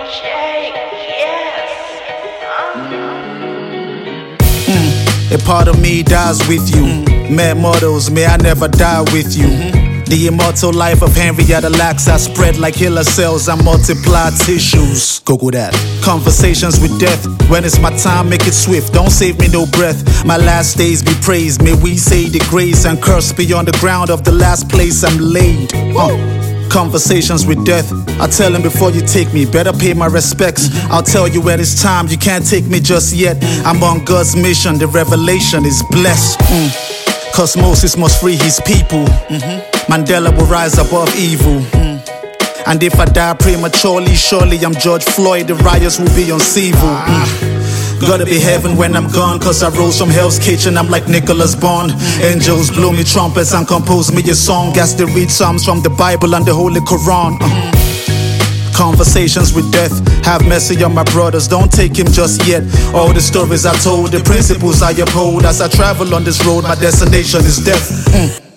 A part of me dies with you. Mad models, may I never die with you. The immortal life of Henrietta Lacks, I spread like killer cells, I multiply tissues. Google that. Conversations with death, when it's my time, make it swift, don't save me no breath. My last days be praised, may we say the grace and curse be on the ground of the last place I'm laid. Conversations with death, I tell him before you take me, better pay my respects. I'll tell you when it's time, you can't take me just yet. I'm on God's mission, the revelation is blessed. Cause Moses must free his people. Mandela will rise above evil. And if I die prematurely, surely I'm George Floyd, the riots will be uncivil. Gotta be heaven when I'm gone, cause I rose from Hell's Kitchen, I'm like Nicholas Bond. Angels blow me trumpets and compose me a song. Gas to read Psalms from the Bible and the Holy Quran. Conversations with death, have mercy on my brothers, don't take him just yet. All the stories I told, the principles I uphold. As I travel on this road, my destination is death.